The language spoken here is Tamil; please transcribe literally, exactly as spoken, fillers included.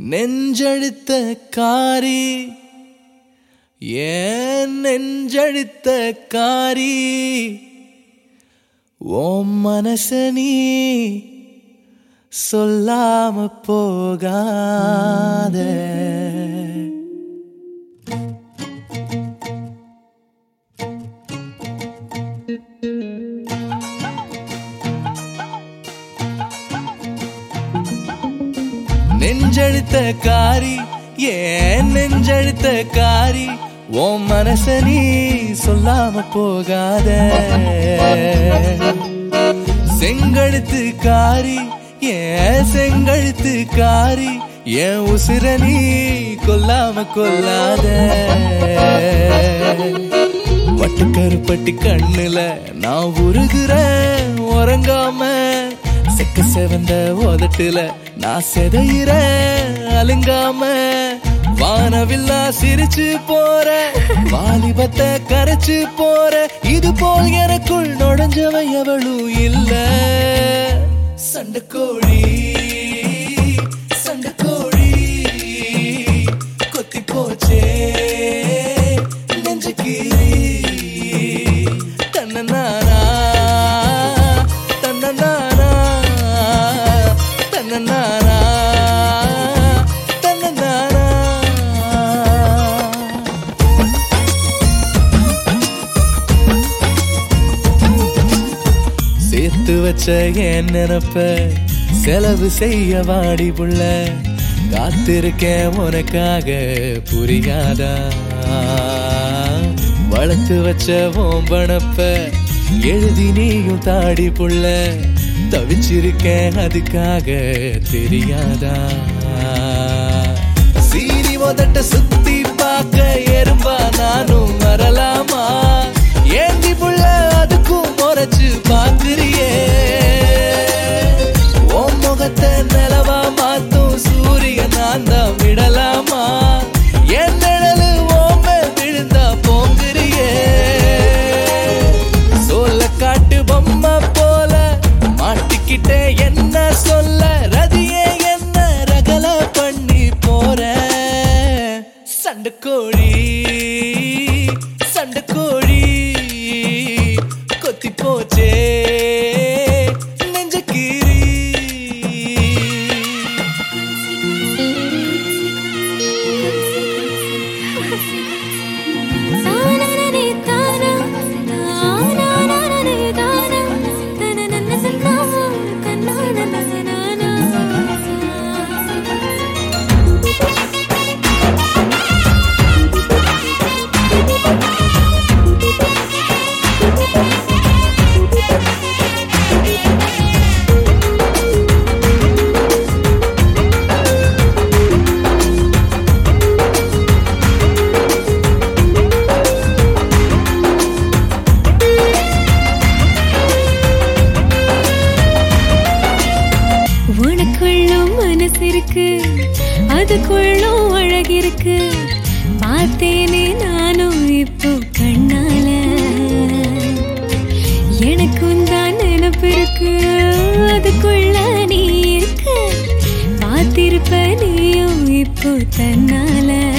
நெஞ்சழுத்த காரி ஏன் நெஞ்சழுத்த காரி ஓம் மனசனி சொல்லாம போகாத நெஞ்சழுத்த காரி ஏன் நெஞ்சழுத்த காரி ஓம் மனசனி சொல்லாம போகாத செங்கழுத்து காரி ஏன் செங்கழுத்து காரி ஏன் உசிரணி கொல்லாம கொல்லாத வட்டுக்கருப்பட்டி கண்ணுல நான் உருகுறேன் உறங்காம செக்க செவந்த உதட்டுல நான் செதையிறேன் அலுங்காம வானவில்லா சிரிச்சு போற வாலிபத்தை கரைச்சு போற இது போல் எனக்குள் நுழைஞ்சவ எவளும் இல்ல சண்டைக்கோழி சண்டைக்கோழி கொத்தி போச்சே நெஞ்சுக்கீரி தன்னநானா தன்னநானா தன்னநானா தன்னநானா சேர்த்து வச்ச என் நினப்ப செலவு செய்ய வாடி புள்ள காத்திருக்கேன் உனக்காக புரியாதா வளர்த்து வச்ச ஓம்பனப்ப எழுதி நீயும் தாடி புள்ள தவிச்சிருக்கேன் அதுக்காக தெரியாதா சீனி உதட்ட சுத்தி பார்க்க எறும்பா நானும் வரலாமா ஏந்தி புள்ள அதுக்கும் முறைச்சு பாக்குறியே ஓம் முகத்தை நிலவா மாத்தும் சூரியன் நான் தான் விடலாமா என் நிழலு ஓம விழுந்தா போங்குறியே சொல்ல காட்டு பொம்மை போல மாட்டிக்கிட்டே என்ன சொல்ல ரதியே என்ன ரகல பண்ணி போற சண்டைக்கோழி சண்டைக்கோழி கொத்தி போச்சே நெஞ்சக்கீரி அதுக்குள்ளும் அழகிருக்கு பார்த்தேனே நானும் இப்போ கண்ணால எனக்கும் தான் நினப்பு இருக்கு அதுக்குள்ள நீ இருக்க பார்த்திருப்ப நீயும் இப்போ தன்னால